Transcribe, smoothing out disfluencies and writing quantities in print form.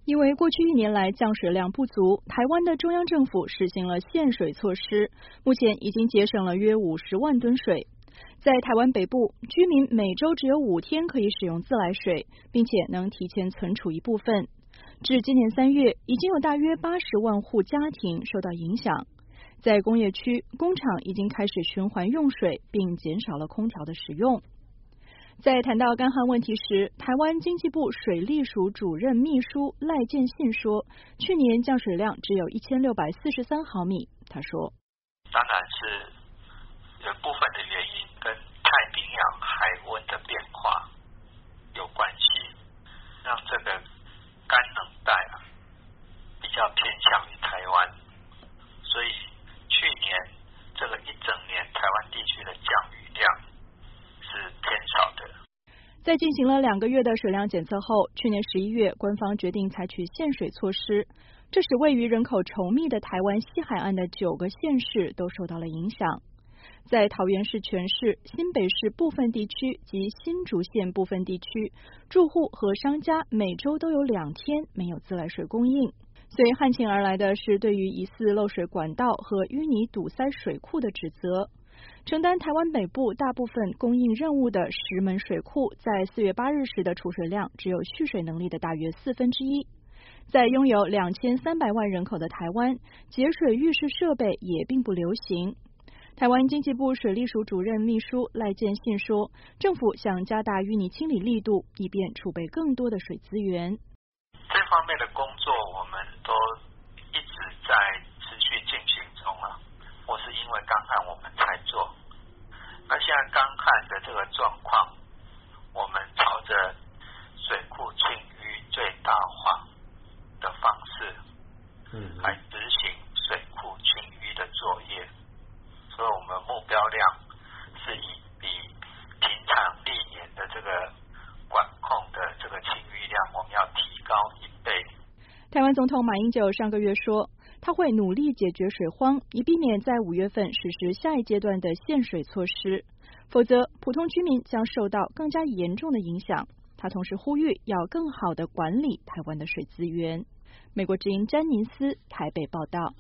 因为过去1年来降水量不足，台湾的中央政府实行了限水措施，目前已经节省了约50万吨水。在台湾北部，居民每周只有5天可以使用自来水，并且能提前存储一部分。至今年3月，已经有大约80万户家庭受到影响。在工业区，工厂已经开始循环用水，并减少了空调的使用。在谈到干旱问题时，台湾经济部水利署主任秘书赖建信说，去年降水量只有1643毫米。他说， 当然是有部分的原因跟太平洋海温的变化有关系，让这个干冷带比较偏向于台湾，所以去年这个一整年台湾地区的降雨量是偏少的。 在进行了2个月的水量检测后，去年11月，官方决定采取限水措施，这使位于人口稠密的台湾西海岸的9个县市都受到了影响。在桃园市全市、新北市部分地区及新竹县部分地区，住户和商家每周都有2天没有自来水供应。随旱情而来的是对于疑似漏水管道和淤泥堵塞水库的指责。承担台湾北部大部分供应任务的石门水库，在4月8日时的储水量只有蓄水能力的大约1/4。在拥有2300万人口的台湾，节水浴室设备也并不流行。台湾经济部水利署主任秘书赖建信说，政府想加大淤泥清理力度，以便储备更多的水资源。 这方面的工作我们都一直在持续进行中了，或是因为干旱我们才做。那现在干旱的这个状况，我们朝着水库清淤最大化的方式来执行水库清淤的作业，所以我们目标量是比平常历年的这个管控的这个清淤量，我们要提高1倍。 台湾总统马英九上个月说，他会努力解决水荒，以避免在5月份实施下一阶段的限水措施，否则普通居民将受到更加严重的影响。他同时呼吁要更好地管理台湾的水资源。美国之音詹宁斯台北报道。